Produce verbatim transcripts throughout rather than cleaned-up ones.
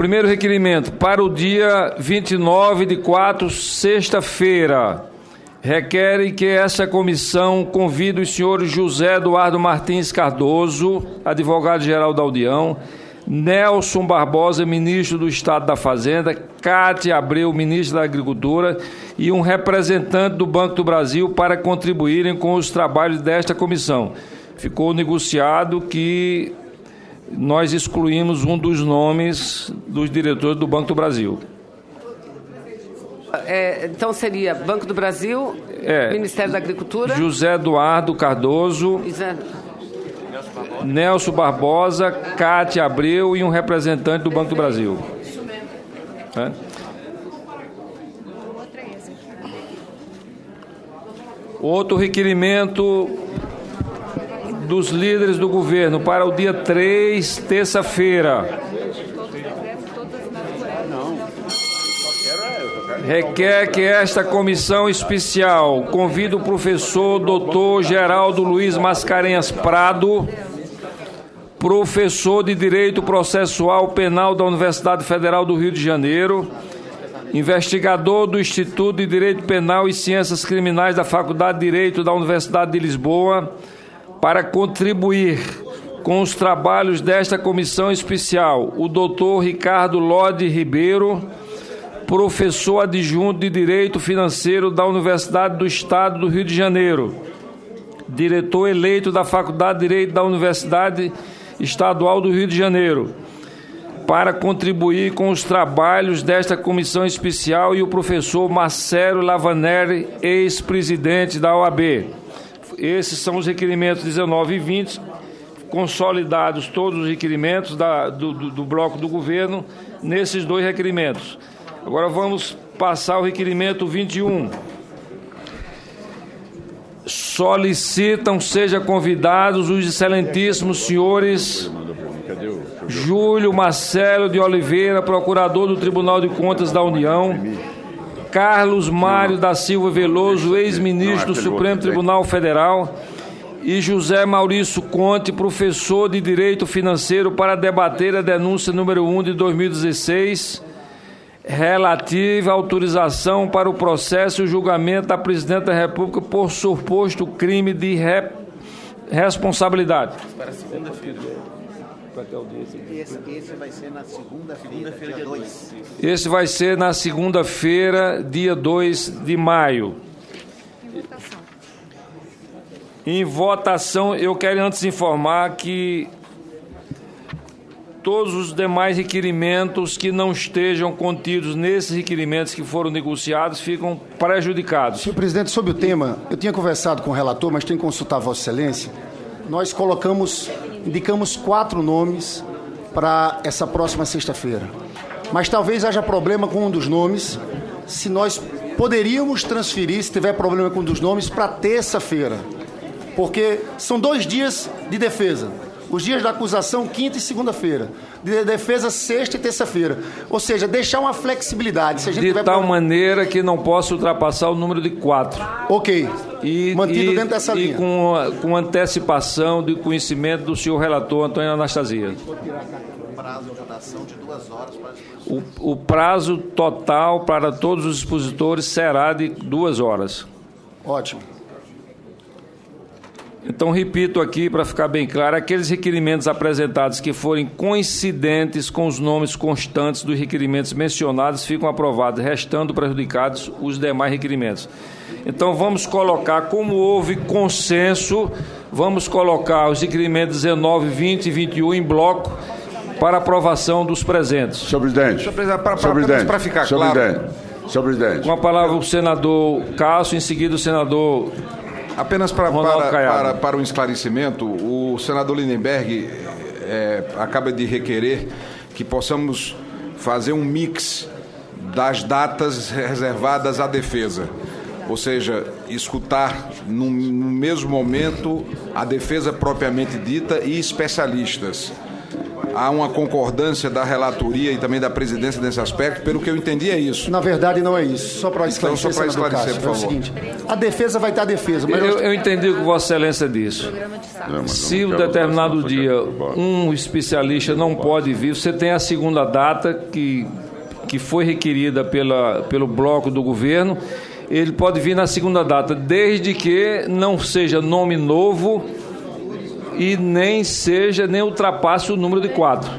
Primeiro requerimento, para o dia vinte e nove de quatro, sexta-feira, requerem que essa comissão convide os senhores José Eduardo Martins Cardoso, advogado-geral da União, Nelson Barbosa, ministro do Estado da Fazenda, Cátia Abreu, ministro da Agricultura, e um representante do Banco do Brasil para contribuírem com os trabalhos desta comissão. Ficou negociado que nós excluímos um dos nomes dos diretores do Banco do Brasil. É, então seria Banco do Brasil, é, Ministério da Agricultura... José Eduardo Cardoso... Exato. Nelson Barbosa, Cátia Abreu e um representante do Banco do Brasil. É? Outro requerimento dos líderes do governo para o dia três, terça-feira. Requer que esta comissão especial convide o professor doutor Geraldo Luiz Mascarenhas Prado, professor de Direito Processual Penal da Universidade Federal do Rio de Janeiro, investigador do Instituto de Direito Penal e Ciências Criminais da Faculdade de Direito da Universidade de Lisboa, para contribuir com os trabalhos desta comissão especial, o doutor Ricardo Lode Ribeiro, professor adjunto de Direito Financeiro da Universidade do Estado do Rio de Janeiro, diretor eleito da Faculdade de Direito da Universidade Estadual do Rio de Janeiro, para contribuir com os trabalhos desta comissão especial, e o professor Marcelo Lavaneri, ex-presidente da O A B. Esses são os requerimentos dezenove e vinte, consolidados todos os requerimentos da, do, do, do bloco do governo nesses dois requerimentos. Agora vamos passar ao requerimento vinte e um. Solicitam sejam convidados os excelentíssimos senhores Júlio Marcelo de Oliveira, procurador do Tribunal de Contas da União, Carlos Mário da Silva Veloso, ex-ministro do Supremo Tribunal Federal, e José Maurício Conte, professor de Direito Financeiro, para debater a denúncia número um de dois mil e dezesseis, relativa à autorização para o processo e o julgamento da Presidente da República por suposto crime de re... responsabilidade. Para segunda-feira. Esse, esse vai ser na segunda-feira, segunda dia dois. Esse vai ser na segunda-feira, dia dois de maio. Em votação, eu quero antes informar que todos os demais requerimentos que não estejam contidos nesses requerimentos que foram negociados ficam prejudicados. Senhor presidente, sobre o tema, eu tinha conversado com o relator, mas tenho que consultar Vossa Excelência. Nós colocamos, indicamos quatro nomes para essa próxima sexta-feira. Mas talvez haja problema com um dos nomes, se nós poderíamos transferir, se tiver problema com um dos nomes, para terça-feira. Porque são dois dias de defesa. Os dias da acusação, quinta e segunda-feira. De defesa, sexta e terça-feira. Ou seja, deixar uma flexibilidade. Se a gente de tiver tal pra... maneira que não possa ultrapassar o número de quatro. Ok. E, mantido e, dentro dessa e linha. E com, com antecipação de conhecimento do senhor relator, Antônio Anastasia. Prazo de votação de duas horas para o, o prazo total para todos os expositores será de duas horas. Ótimo. Então, repito aqui para ficar bem claro, aqueles requerimentos apresentados que forem coincidentes com os nomes constantes dos requerimentos mencionados ficam aprovados, restando prejudicados os demais requerimentos. Então, vamos colocar, como houve consenso, vamos colocar os requerimentos dezenove, vinte e vinte e um em bloco para aprovação dos presentes. Senhor presidente, Senhor presidente, para, senhor presidente, para ficar senhor claro... Presidente, senhor presidente. Com a palavra o senador Cássio, em seguida o senador... Apenas para, para, para, para um esclarecimento, o senador Lindenberg é, acaba de requerer que possamos fazer um mix das datas reservadas à defesa. Ou seja, escutar no, no mesmo momento a defesa propriamente dita e especialistas. há uma concordância da relatoria e também da presidência nesse aspecto. Pelo que eu entendi, é isso. Na verdade, não é isso. Só para esclarecer, então, só para esclarecer, por favor. É o seguinte, a defesa vai estar a defesa. Mas eu, eu entendi o que Vossa Excelência disse. Não, se um determinado dia um especialista não pode vir, você tem a segunda data que, que foi requerida pela, pelo bloco do governo. Ele pode vir na segunda data, desde que não seja nome novo e nem seja, nem ultrapasse o número de quatro.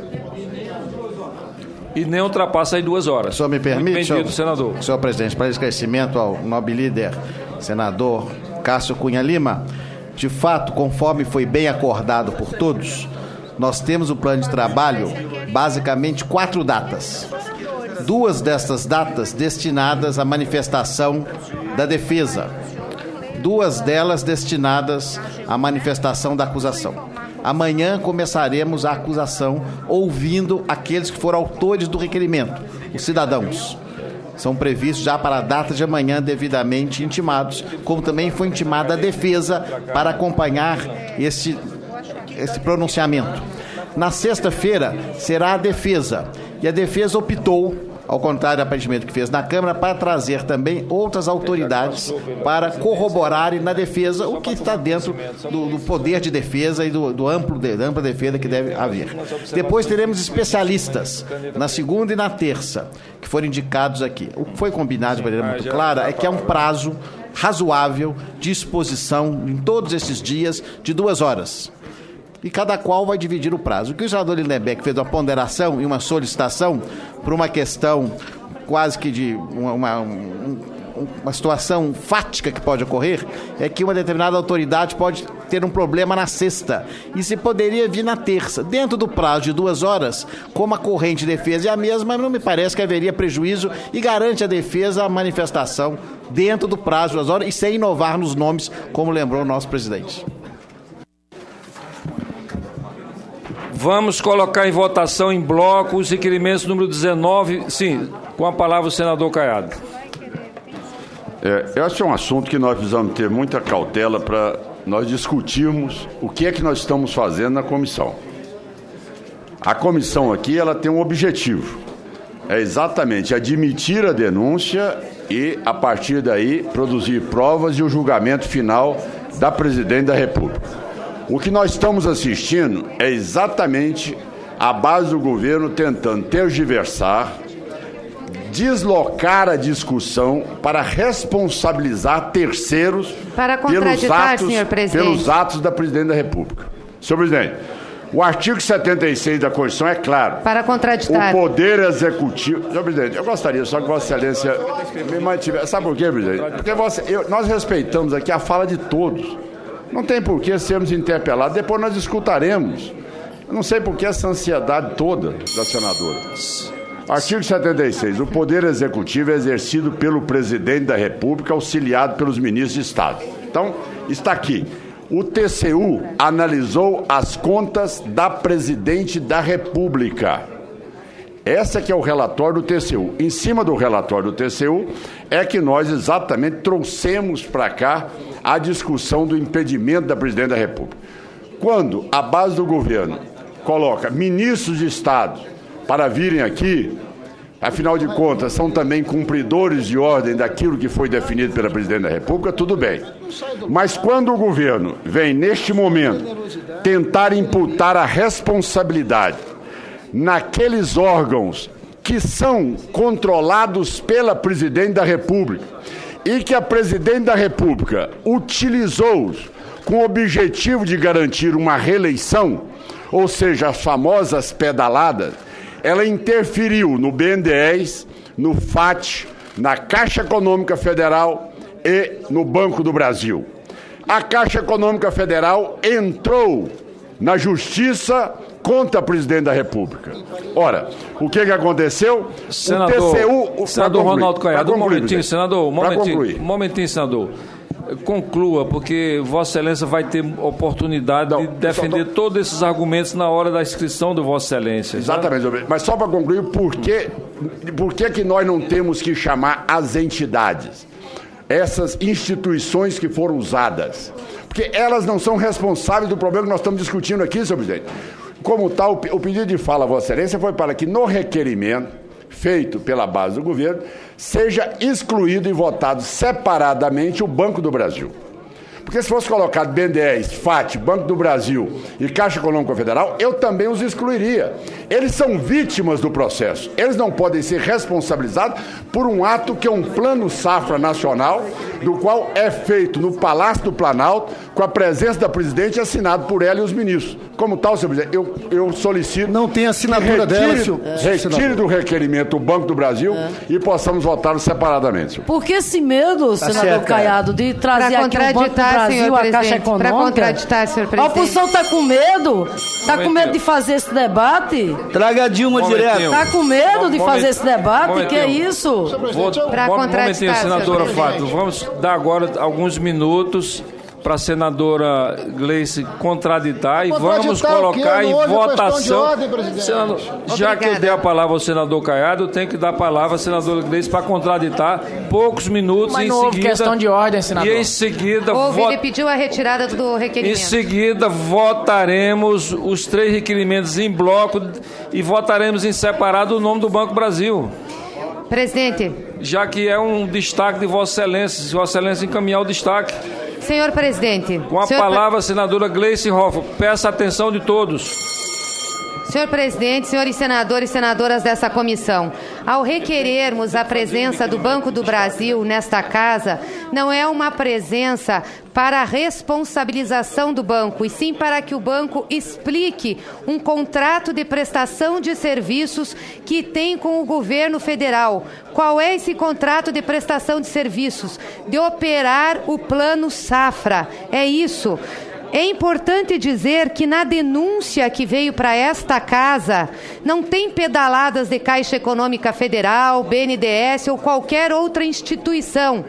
E nem ultrapasse as duas horas. O senhor me permite, senhor, senador? Senhor presidente, para esclarecimento ao nobre líder, senador Cássio Cunha Lima, de fato, conforme foi bem acordado por todos, nós temos o plano de trabalho, basicamente, quatro datas. Duas destas datas destinadas à manifestação da defesa. Duas delas destinadas à manifestação da acusação. Amanhã começaremos a acusação ouvindo aqueles que foram autores do requerimento, os cidadãos. São previstos já para a data de amanhã devidamente intimados, como também foi intimada a defesa para acompanhar esse, esse pronunciamento. Na sexta-feira será a defesa, e a defesa optou, ao contrário, aparentemente, do que fez na Câmara, para trazer também outras autoridades para corroborarem na defesa o que está dentro do, do poder de defesa e do, do amplo de, da ampla defesa que deve haver. Depois teremos especialistas na segunda e na terça, que foram indicados aqui. O que foi combinado de maneira muito clara é que é um prazo razoável de exposição em todos esses dias de duas horas. E cada qual vai dividir o prazo. O que o senador Lindenberg fez uma ponderação e uma solicitação por uma questão quase que de uma, uma, uma situação fática que pode ocorrer, é que uma determinada autoridade pode ter um problema na sexta e se poderia vir na terça. Dentro do prazo de duas horas, como a corrente de defesa é a mesma, não me parece que haveria prejuízo e garante a defesa a manifestação dentro do prazo de duas horas e sem inovar nos nomes, como lembrou o nosso presidente. Vamos colocar em votação em bloco os requerimentos número dezenove. Sim, com a palavra o senador Caiado. É, esse é um assunto que nós precisamos ter muita cautela para nós discutirmos o que é que nós estamos fazendo na comissão. A comissão aqui ela tem um objetivo, é exatamente admitir a denúncia e, a partir daí, produzir provas e o julgamento final da Presidente da República. O que nós estamos assistindo é exatamente a base do governo tentando tergiversar, deslocar a discussão para responsabilizar terceiros para pelos atos, senhor presidente. pelos atos da Presidente da República. Senhor presidente, o artigo setenta e seis da Constituição é claro. Para contraditar. O Poder Executivo... Senhor presidente, eu gostaria só que Vossa Excelência me mantivesse... Sabe por quê, presidente? Porque vossa, eu, nós respeitamos aqui a fala de todos. Não tem por que sermos interpelados. Depois nós escutaremos. Eu não sei por que essa ansiedade toda da senadora. Artigo setenta e seis. O Poder Executivo é exercido pelo Presidente da República, auxiliado pelos ministros de Estado. Então, está aqui. O T C U analisou as contas da Presidente da República. Esse que é o relatório do T C U. Em cima do relatório do T C U é que nós exatamente trouxemos para cá a discussão do impedimento da Presidente da República. Quando a base do governo coloca ministros de Estado para virem aqui, afinal de contas, são também cumpridores de ordem daquilo que foi definido pela Presidente da República, tudo bem. Mas quando o governo vem, neste momento, tentar imputar a responsabilidade naqueles órgãos que são controlados pela Presidente da República e que a Presidente da República utilizou com o objetivo de garantir uma reeleição, ou seja, as famosas pedaladas, ela interferiu no B N D E S, no F A T, na Caixa Econômica Federal e no Banco do Brasil. A Caixa Econômica Federal entrou na Justiça contra a Presidente da República. Ora, o que, que aconteceu? Senador, o T C U... O, senador concluir, Ronaldo Caiado, um momentinho, senador, um momentinho, concluir. um momentinho, senador. Conclua, porque Vossa Excelência vai ter oportunidade Não, de defender tô... todos esses argumentos na hora da inscrição do Vossa Excelência. Exatamente, já? Mas só para concluir, por que, por que que nós não temos que chamar as entidades, essas instituições que foram usadas? Porque elas não são responsáveis do problema que nós estamos discutindo aqui, senhor presidente. como tal, o pedido de fala, Vossa Excelência, foi para que no requerimento feito pela base do governo seja excluído e votado separadamente o Banco do Brasil. Porque se fosse colocado B N D E S, F A T, Banco do Brasil e Caixa Econômica Federal, eu também os excluiria. Eles são vítimas do processo. Eles não podem ser responsabilizados por um ato que é um plano safra nacional, do qual é feito no Palácio do Planalto, com a presença da presidente e assinado por ela e os ministros. Como tal, senhor presidente, eu, eu solicito... Não tem assinatura dela, senhor. Retire do requerimento o Banco do Brasil é. e possamos votar separadamente. Senhor. Por que esse medo, tá senador certo, Caiado, de trazer aqui o Banco do Brasil, a Caixa Econômica? Para contraditar, senhor presidente. A oposição está com medo? Está com medo de fazer esse debate? Traga a Dilma direto. Está com medo de fazer esse debate? Que é isso? Para contraditar, senadora Fátima, vamos dar agora alguns minutos para a senadora Gleice contraditar e vamos colocar em votação. Ordem, senador, já que eu dei a palavra ao senador Caiado, eu tenho que dar a palavra à senadora Gleice para contraditar poucos minutos. Mas e não em houve seguida, questão de ordem, senador. E em seguida... Houve, vot... ele pediu a retirada do requerimento. Em seguida, votaremos os três requerimentos em bloco e votaremos em separado o nome do Banco Brasil. Presidente. Já que é um destaque de Vossa Excelência, se Vossa Excelência encaminhar o destaque. Senhor presidente. Com a senhor palavra, pre... senadora Gleice Hoffmann. Peço a atenção de todos. Senhor presidente, senhores senadores e senadoras dessa comissão, ao requerermos a presença do Banco do Brasil nesta casa, não é uma presença para a responsabilização do banco, e sim para que o banco explique um contrato de prestação de serviços que tem com o governo federal. Qual é esse contrato de prestação de serviços? De operar o Plano Safra. É isso. É importante dizer que na denúncia que veio para esta casa, não tem pedaladas de Caixa Econômica Federal, B N D E S ou qualquer outra instituição.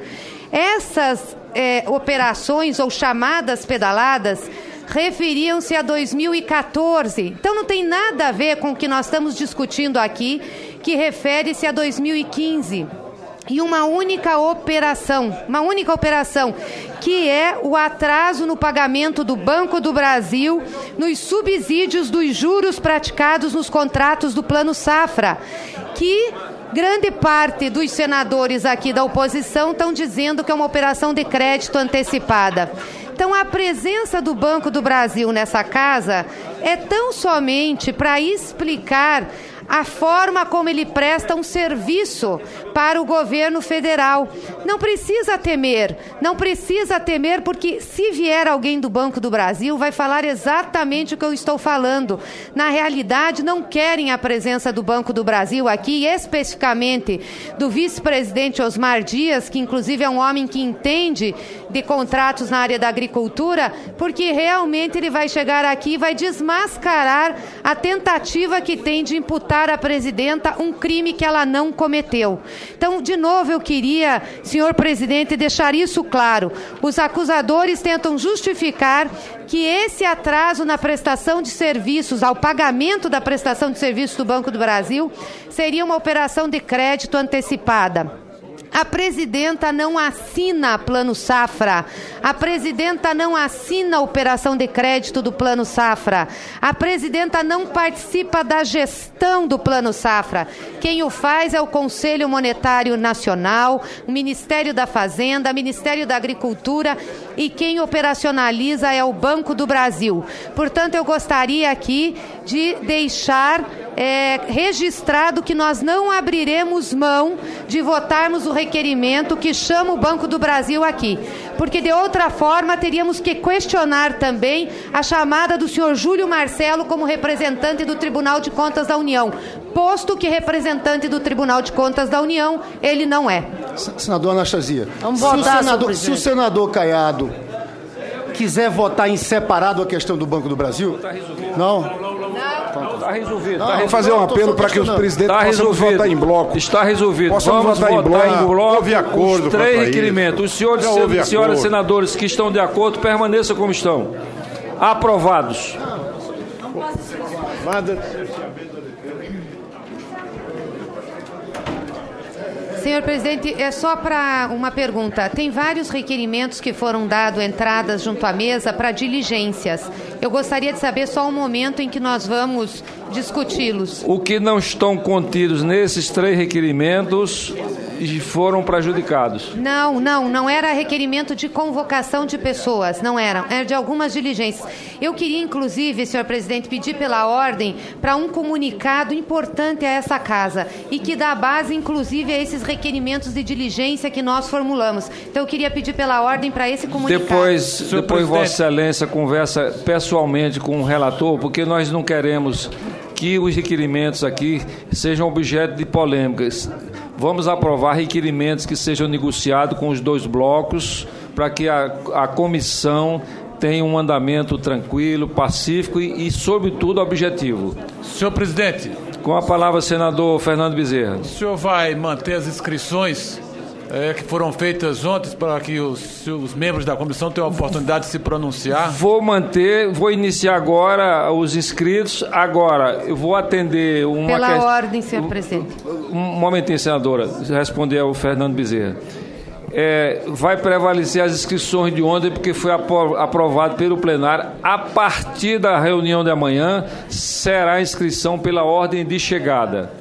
Essas é, operações ou chamadas pedaladas referiam-se a dois mil e quatorze. Então não tem nada a ver com o que nós estamos discutindo aqui, que refere-se a dois mil e quinze. E uma única operação, uma única operação, que é o atraso no pagamento do Banco do Brasil nos subsídios dos juros praticados nos contratos do Plano Safra, que grande parte dos senadores aqui da oposição estão dizendo que é uma operação de crédito antecipada. Então, a presença do Banco do Brasil nessa casa é tão somente para explicar a forma como ele presta um serviço para o governo federal. Não precisa temer, não precisa temer, porque se vier alguém do Banco do Brasil, vai falar exatamente o que eu estou falando. Na realidade, não querem a presença do Banco do Brasil aqui, especificamente do vice-presidente Osmar Dias, que inclusive é um homem que entende de contratos na área da agricultura, porque realmente ele vai chegar aqui e vai desmascarar a tentativa que tem de imputar à presidenta um crime que ela não cometeu. Então, de novo, eu queria, senhor presidente, deixar isso claro. Os acusadores tentam justificar que esse atraso na prestação de serviços, ao pagamento da prestação de serviços do Banco do Brasil, seria uma operação de crédito antecipada. A presidenta não assina Plano Safra. A presidenta não assina a operação de crédito do Plano Safra. A presidenta não participa da gestão do Plano Safra. Quem o faz é o Conselho Monetário Nacional, o Ministério da Fazenda, o Ministério da Agricultura, e quem operacionaliza é o Banco do Brasil. Portanto, eu gostaria aqui de deixar é, registrado que nós não abriremos mão de votarmos o requerimento que chama o Banco do Brasil aqui, porque de outra forma teríamos que questionar também a chamada do senhor Júlio Marcelo como representante do Tribunal de Contas da União, posto que representante do Tribunal de Contas da União ele não é. Senador Anastasia, Vamos se, votar, o senador, se o senador Caiado quiser votar em separado a questão do Banco do Brasil, tá resolvido. Não? Está resolvido. Não, tá resolvido. Fazer um apelo para que os presidentes tá possam votar em bloco. Está resolvido. Possamos Vamos votar, votar em bloco. em bloco. Houve acordo. Os três requerimentos. Os senhores e senhoras senadores que estão de acordo, permaneçam como estão. Aprovados. Senhor presidente, é só para uma pergunta. Tem vários requerimentos que foram dados, entradas junto à mesa, para diligências. Eu gostaria de saber só o momento em que nós vamos discuti-los. O que não estão contidos nesses três requerimentos foram prejudicados. Não, não, não era requerimento de convocação de pessoas, não eram, era de algumas diligências. Eu queria, inclusive, senhor presidente, pedir pela ordem para um comunicado importante a essa casa e que dá base, inclusive, a esses requerimentos de diligência que nós formulamos. Então, eu queria pedir pela ordem para esse comunicado. Depois, depois Vossa Excelência conversa pessoalmente com o relator, porque nós não queremos que os requerimentos aqui sejam objeto de polêmicas. Vamos aprovar requerimentos que sejam negociados com os dois blocos para que a, a comissão tenha um andamento tranquilo, pacífico e, e, sobretudo, objetivo. Senhor presidente. Com a palavra, senador Fernando Bezerra. O senhor vai manter as inscrições é, que foram feitas ontem para que os, os membros da comissão tenham a oportunidade de se pronunciar? Vou manter, vou iniciar agora os inscritos. Agora, eu vou atender uma... Pela que... ordem, senhor presidente. Um momentinho, senadora, responder ao Fernando Bezerra. É, vai prevalecer as inscrições de ontem, porque foi aprovado pelo plenário. A partir da reunião de amanhã, será a inscrição pela ordem de chegada.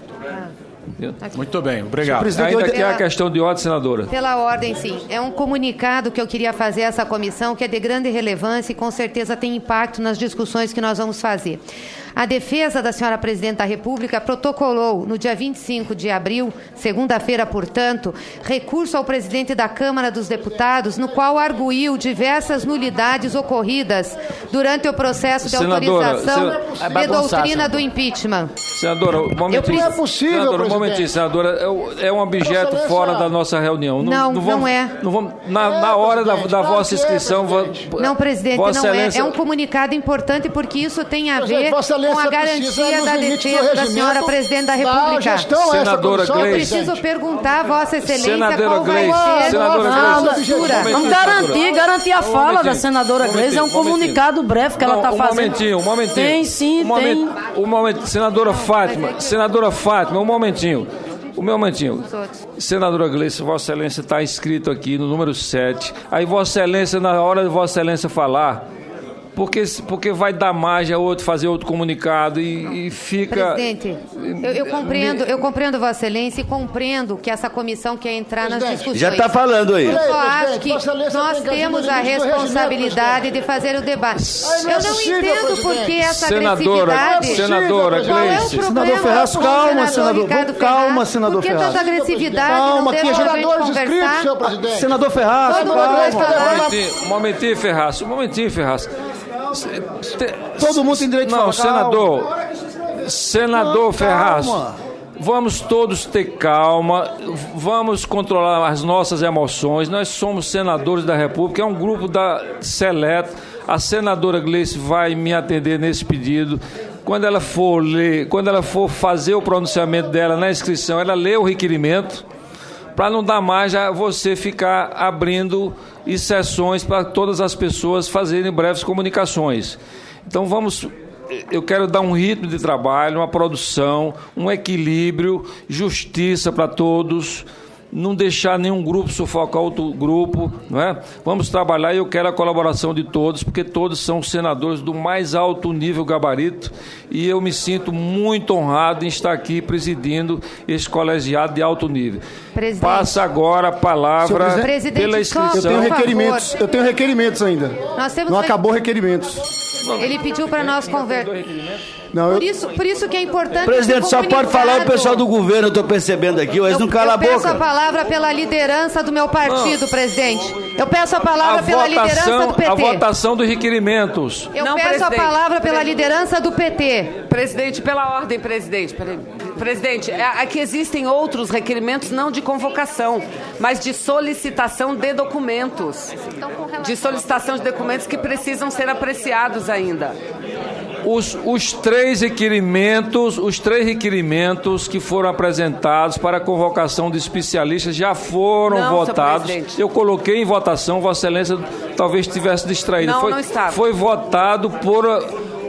Muito bem, obrigado. Ainda que a questão de ordem, senadora. Pela ordem, sim. É um comunicado que eu queria fazer a essa comissão, que é de grande relevância e com certeza tem impacto nas discussões que nós vamos fazer. A defesa da senhora Presidente da República protocolou, no dia vinte e cinco de abril, segunda-feira, portanto, recurso ao presidente da Câmara dos Deputados, no qual arguiu diversas nulidades ocorridas durante o processo de senadora, autorização sen... de doutrina do impeachment. Senadora, um momentinho. Não é possível, senadora, um momentinho, senadora, é um objeto fora da nossa reunião. Não, não, não, vamos, não é. Não vamos, na, na hora da, da vossa inscrição... Não, presidente, não é. É um comunicado importante porque isso tem a ver com a garantia da defesa da senhora Presidente da República. Senadora Gleice. Eu preciso perguntar a Vossa Excelência senadora qual vai Gleice, ser senadora a Gleice. postura. Vamos garantir, garantir a fala da senadora Gleice. É um comunicado breve que ela está fazendo. Um momentinho, um momentinho. Tem sim, um tem. Momento, um momento. Senadora Fátima, senadora Fátima, um momentinho. O meu momentinho. Senadora Gleice, Vossa Excelência está inscrito aqui no número sete. Aí Vossa Excelência, na hora de Vossa Excelência falar... Porque, porque vai dar margem a outro fazer outro comunicado e, e fica... Presidente, eu, eu, compreendo, eu compreendo Vossa Excelência e compreendo que essa comissão quer entrar nas discussões. Já está falando aí. Eu só acho que nós temos a responsabilidade de fazer o debate. Eu não entendo por que essa agressividade... Senadora Gleice. Senador Ferraz, calma, senador. Calma, senador Ferraz. Por que tanta agressividade? Calma, não aqui, senadores inscritos, senhor presidente. Senador Ferraz, calma. Um momentinho, Ferraz. Um momentinho, Ferraz. Todo mundo tem direito de falar. Não, calma. senador, senador não, Ferraz, vamos todos ter calma, vamos controlar as nossas emoções. Nós somos senadores da República, é um grupo da seleto. A senadora Gleice vai me atender nesse pedido. Quando ela for ler, quando ela for fazer o pronunciamento dela na inscrição, ela lê o requerimento, para não dar mais a você ficar abrindo e sessões para todas as pessoas fazerem breves comunicações. Então vamos, eu quero dar um ritmo de trabalho, uma produção, um equilíbrio, justiça para todos, não deixar nenhum grupo sufocar outro grupo, não é? Vamos trabalhar e eu quero a colaboração de todos, porque todos são senadores do mais alto nível gabarito e eu me sinto muito honrado em estar aqui presidindo esse colegiado de alto nível. Presidente. Passa agora a palavra pela inscrição. Eu tenho requerimentos, eu tenho requerimentos ainda. Nós temos não re... acabou requerimentos. Ele pediu para nós conversar. Não, eu... por, isso, por isso que é importante... Presidente, só pode falar o pessoal do governo, eu estou percebendo aqui, eles não calam a boca. Eu peço a palavra pela liderança do meu partido, não. Presidente. Eu peço a palavra a pela votação, liderança do P T. A votação dos requerimentos. Eu não, peço presidente. a palavra pela liderança do P T. Presidente, pela ordem, presidente. Presidente, aqui existem outros requerimentos, não de convocação, mas de solicitação de documentos. De solicitação de documentos que precisam ser apreciados ainda. Os, os três requerimentos, os três requerimentos que foram apresentados para a convocação de especialistas já foram não, votados. Eu coloquei em votação, Vossa Excelência talvez estivesse distraído. Não, foi, não estava. Foi votado por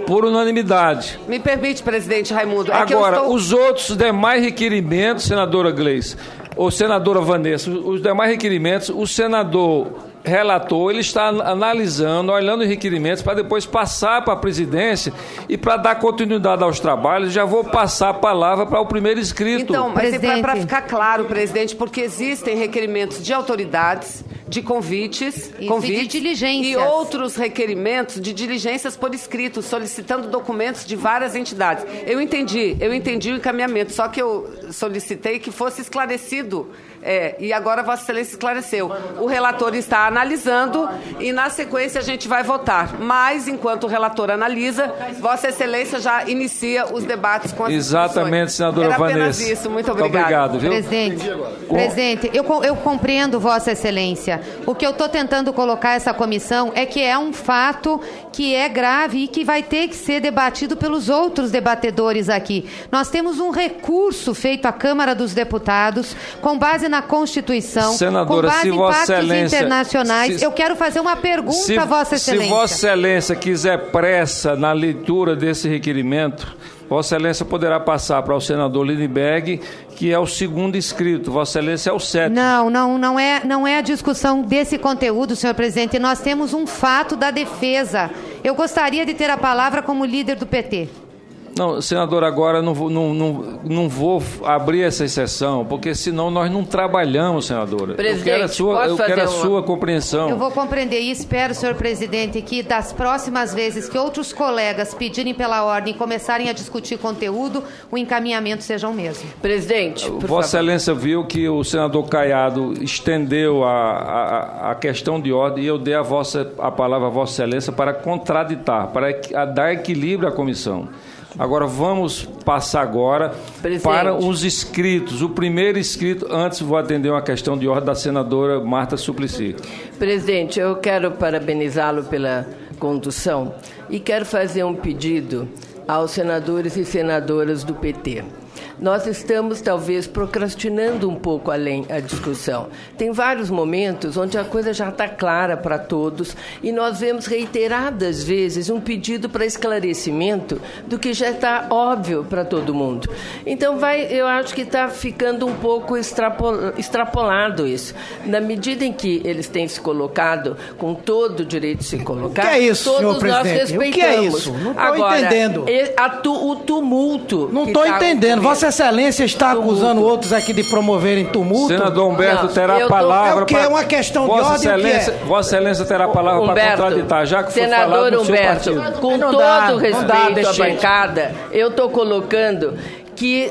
por unanimidade. Me permite, presidente Raimundo. É Agora, estou... os outros demais requerimentos, senadora Gleice, ou senadora Vanessa, os demais requerimentos, o senador relator, ele está analisando, olhando os requerimentos para depois passar para a presidência e para dar continuidade aos trabalhos, já vou passar a palavra para o primeiro inscrito. Então, mas é para ficar claro, presidente, porque existem requerimentos de autoridades, de convites, convites de diligências. E outros requerimentos de diligências por escrito, solicitando documentos de várias entidades. Eu entendi, eu entendi o encaminhamento, só que eu solicitei que fosse esclarecido. É, e agora Vossa Excelência esclareceu. O relator está analisando e, na sequência, a gente vai votar. Mas, enquanto o relator analisa, Vossa Excelência já inicia os debates com as Exatamente, senadora Era Vanessa. apenas isso. Muito obrigada. Muito obrigado, viu? Presidente, presidente eu, eu compreendo Vossa Excelência. O que eu estou tentando colocar essa comissão é que é um fato que é grave e que vai ter que ser debatido pelos outros debatedores aqui. Nós temos um recurso feito à Câmara dos Deputados com base na Constituição, Senadora, com base se em Vossa pactos Excelência, internacionais. se, eu quero fazer uma pergunta se, a Vossa Excelência. Se Vossa Excelência quiser pressa na leitura desse requerimento, Vossa Excelência poderá passar para o senador Lindbergh, que é o segundo inscrito. Vossa Excelência é o sétimo. Não, não, não é, não é a discussão desse conteúdo, senhor presidente. Nós temos um fato da defesa. Eu gostaria de ter a palavra como líder do P T. Não, senador, agora não vou, não, não, não vou abrir essa exceção, porque senão nós não trabalhamos, senadora. Presidente, eu quero a sua, eu quero a uma... sua compreensão. Eu vou compreender e espero, senhor presidente, que das próximas vezes que outros colegas pedirem pela ordem e começarem a discutir conteúdo, o encaminhamento seja o mesmo. Presidente, por Vossa favor. Excelência viu que o senador Caiado estendeu a, a, a questão de ordem e eu dei a, vossa, a palavra a Vossa Excelência para contraditar, para dar equilíbrio à comissão. Agora vamos passar agora Presidente. para os inscritos. O primeiro inscrito, antes vou atender uma questão de ordem da senadora Marta Suplicy. Presidente, eu quero parabenizá-lo pela condução e quero fazer um pedido aos senadores e senadoras do P T. Nós estamos, talvez, procrastinando um pouco além a discussão. Tem vários momentos onde a coisa já está clara para todos e nós vemos reiteradas vezes um pedido para esclarecimento do que já está óbvio para todo mundo. Então, vai, eu acho que está ficando um pouco extrapol, extrapolado isso. Na medida em que eles têm se colocado com todo o direito de se colocar, o que é isso, todos senhor nós presidente? respeitamos. O que é isso? Não estou entendendo. A tu, o tumulto... Não estou tá entendendo. Vossa Excelência está acusando tumulto. outros aqui de promoverem tumulto. Senador Humberto não, terá a palavra. É o que é uma questão Vossa de ordem. Excelência, é? Vossa Excelência terá a palavra Humberto, para contraditar, já que foi senador falado no Humberto, seu partido. Com todo dá, respeito à bancada, eu estou colocando que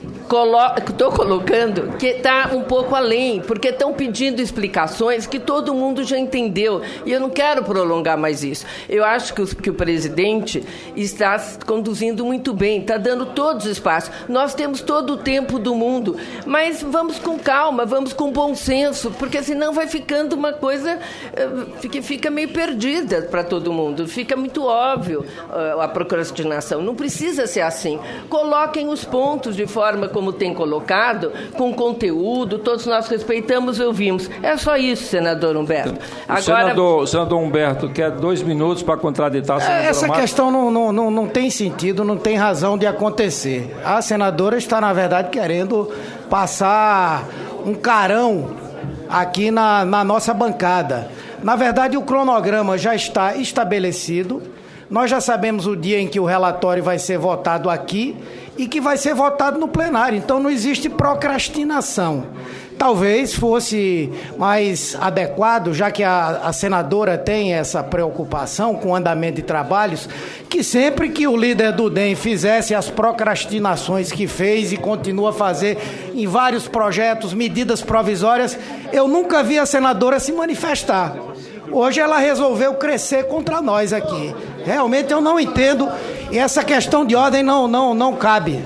estou colocando que está um pouco além, porque estão pedindo explicações que todo mundo já entendeu. E eu não quero prolongar mais isso. Eu acho que o, que o presidente está conduzindo muito bem, está dando todos os espaços. Nós temos todo o tempo do mundo, mas vamos com calma, vamos com bom senso, porque senão vai ficando uma coisa que fica meio perdida para todo mundo. Fica muito óbvio a procrastinação. Não precisa ser assim. Coloquem os pontos de forma como como tem colocado, com conteúdo, todos nós respeitamos e ouvimos. É só isso, senador Humberto. Agora... O senador, o senador Humberto quer dois minutos para contraditar a senadora Essa Marta. questão não, não, não, não tem sentido, não tem razão de acontecer. A senadora está, na verdade, querendo passar um carão aqui na, na nossa bancada. Na verdade, o cronograma já está estabelecido. Nós já sabemos o dia em que o relatório vai ser votado aqui e que vai ser votado no plenário. Então, não existe procrastinação. Talvez fosse mais adequado, já que a, a senadora tem essa preocupação com o andamento de trabalhos, que sempre que o líder do D E M fizesse as procrastinações que fez e continua a fazer em vários projetos, medidas provisórias, eu nunca vi a senadora se manifestar. Hoje ela resolveu crescer contra nós aqui. Realmente eu não entendo e essa questão de ordem não, não, não cabe.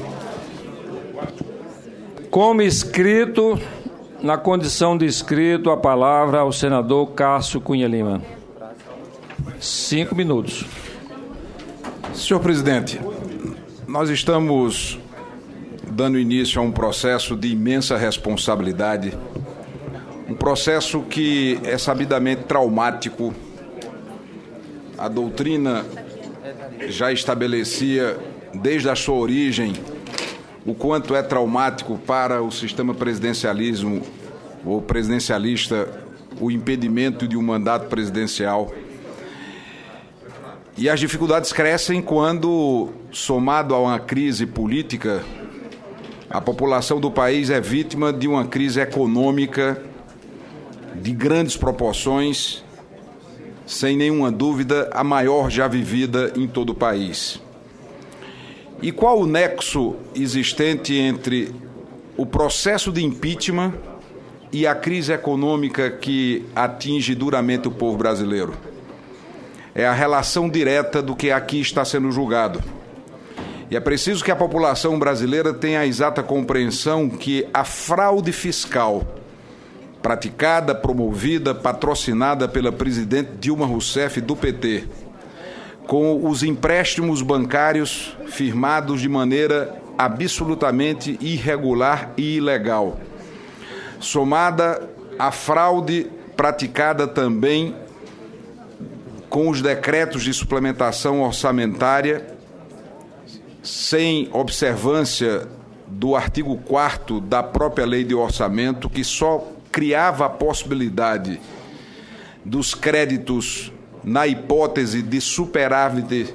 Como escrito, na condição de escrito, a palavra ao senador Cássio Cunha Lima. Cinco minutos. Senhor presidente, nós estamos dando início a um processo de imensa responsabilidade, um processo que é sabidamente traumático. A doutrina já estabelecia, desde a sua origem, o quanto é traumático para o sistema presidencialismo ou presidencialista o impedimento de um mandato presidencial. E as dificuldades crescem quando, somado a uma crise política, a população do país é vítima de uma crise econômica de grandes proporções, sem nenhuma dúvida, a maior já vivida em todo o país. E qual o nexo existente entre o processo de impeachment e a crise econômica que atinge duramente o povo brasileiro? É a relação direta do que aqui está sendo julgado. E é preciso que a população brasileira tenha a exata compreensão que a fraude fiscal praticada, promovida, patrocinada pela presidente Dilma Rousseff do P T, com os empréstimos bancários firmados de maneira absolutamente irregular e ilegal, somada à fraude praticada também com os decretos de suplementação orçamentária, sem observância do artigo quarto da própria lei de orçamento, que só criava a possibilidade dos créditos na hipótese de superávit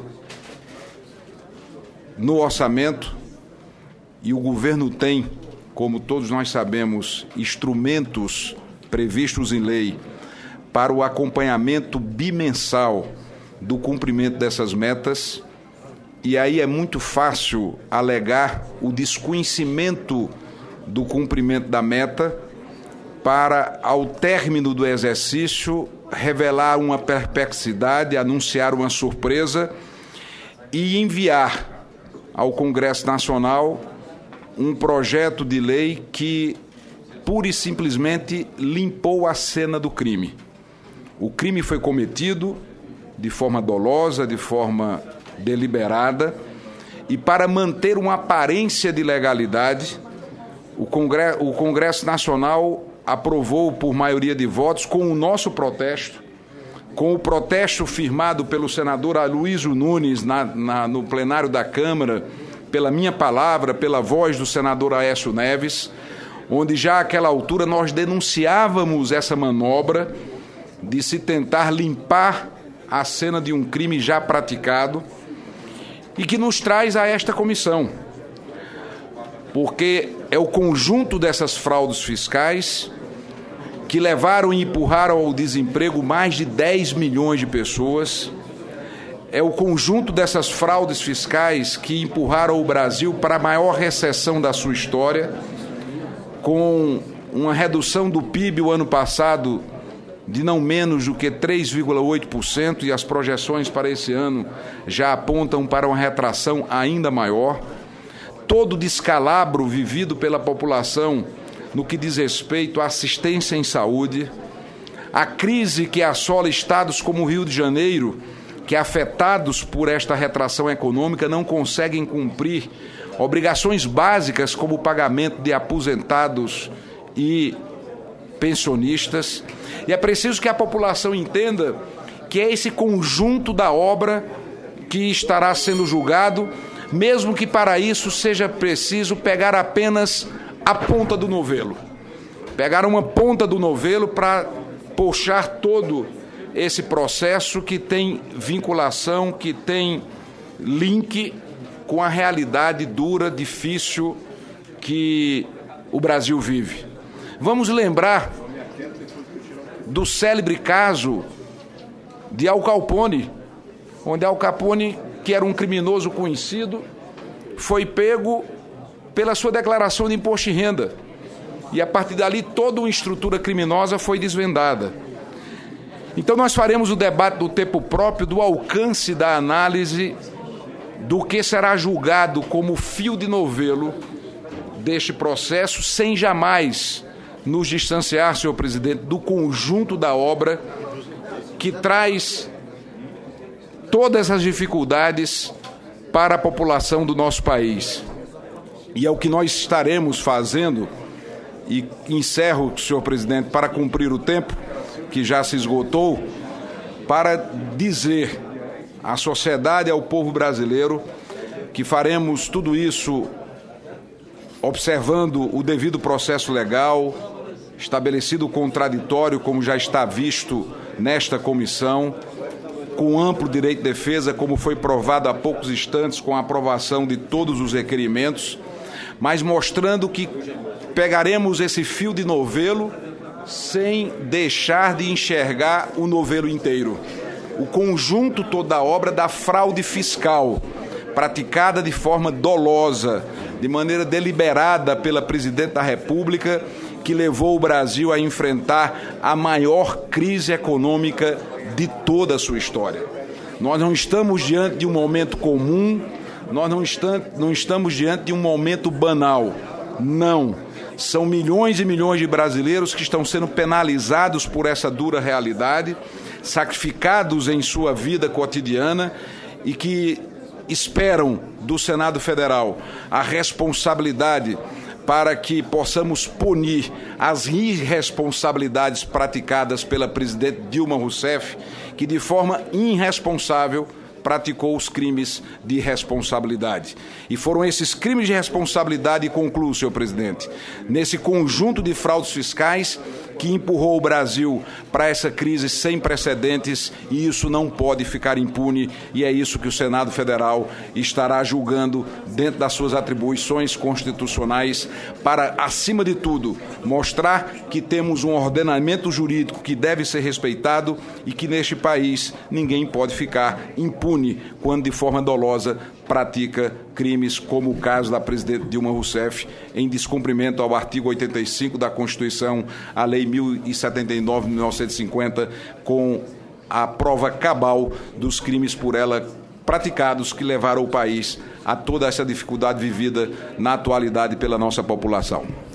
no orçamento, e o governo tem, como todos nós sabemos, instrumentos previstos em lei para o acompanhamento bimensal do cumprimento dessas metas, e aí é muito fácil alegar o desconhecimento do cumprimento da meta para, ao término do exercício, revelar uma perplexidade, anunciar uma surpresa e enviar ao Congresso Nacional um projeto de lei que, pura e simplesmente, limpou a cena do crime. O crime foi cometido de forma dolosa, de forma deliberada, e para manter uma aparência de legalidade, o Congresso, o Congresso Nacional aprovou por maioria de votos, com o nosso protesto, com o protesto firmado pelo senador Aloysio Nunes na, na, no plenário da Câmara, pela minha palavra, pela voz do senador Aécio Neves, onde já àquela altura nós denunciávamos essa manobra de se tentar limpar a cena de um crime já praticado, e que nos traz a esta comissão, porque é o conjunto dessas fraudes fiscais que levaram e empurraram ao desemprego mais de dez milhões de pessoas, é o conjunto dessas fraudes fiscais que empurraram o Brasil para a maior recessão da sua história, com uma redução do P I B o ano passado de não menos do que três vírgula oito por cento, e as projeções para esse ano já apontam para uma retração ainda maior. Todo o descalabro vivido pela população no que diz respeito à assistência em saúde, a crise que assola estados como o Rio de Janeiro, que, afetados por esta retração econômica, não conseguem cumprir obrigações básicas como o pagamento de aposentados e pensionistas. E é preciso que a população entenda que é esse conjunto da obra que estará sendo julgado, mesmo que para isso seja preciso pegar apenas a ponta do novelo. Pegar uma ponta do novelo para puxar todo esse processo que tem vinculação, que tem link com a realidade dura, difícil que o Brasil vive. Vamos lembrar do célebre caso de Al Capone, onde Al Capone, que era um criminoso conhecido, foi pego pela sua declaração de imposto de renda. E a partir dali toda uma estrutura criminosa foi desvendada. Então nós faremos o debate do tempo próprio, do alcance da análise do que será julgado como fio de novelo deste processo, sem jamais nos distanciar, senhor presidente, do conjunto da obra que traz todas as dificuldades para a população do nosso país. E é o que nós estaremos fazendo, e encerro, senhor presidente, para cumprir o tempo que já se esgotou, para dizer à sociedade e ao povo brasileiro que faremos tudo isso observando o devido processo legal, estabelecido o contraditório, como já está visto nesta comissão, com amplo direito de defesa, como foi provado há poucos instantes com a aprovação de todos os requerimentos, mas mostrando que pegaremos esse fio de novelo sem deixar de enxergar o novelo inteiro. O conjunto todo da obra da fraude fiscal, praticada de forma dolosa, de maneira deliberada pela Presidente da República, que levou o Brasil a enfrentar a maior crise econômica de toda a sua história. Nós não estamos diante de um momento comum, nós não estamos, não estamos diante de um momento banal. Não. São milhões e milhões de brasileiros que estão sendo penalizados por essa dura realidade, sacrificados em sua vida cotidiana e que esperam do Senado Federal a responsabilidade para que possamos punir as irresponsabilidades praticadas pela presidente Dilma Rousseff, que de forma irresponsável praticou os crimes de responsabilidade. E foram esses crimes de responsabilidade, e concluo, senhor presidente, nesse conjunto de fraudes fiscais que empurrou o Brasil para essa crise sem precedentes, e isso não pode ficar impune, e é isso que o Senado Federal estará julgando dentro das suas atribuições constitucionais para, acima de tudo, mostrar que temos um ordenamento jurídico que deve ser respeitado e que neste país ninguém pode ficar impune quando de forma dolosa pratica crimes como o caso da presidente Dilma Rousseff, em descumprimento ao artigo oitenta e cinco da Constituição, a Lei mil e setenta e nove de mil novecentos e cinquenta, com a prova cabal dos crimes por ela praticados que levaram o país a toda essa dificuldade vivida na atualidade pela nossa população.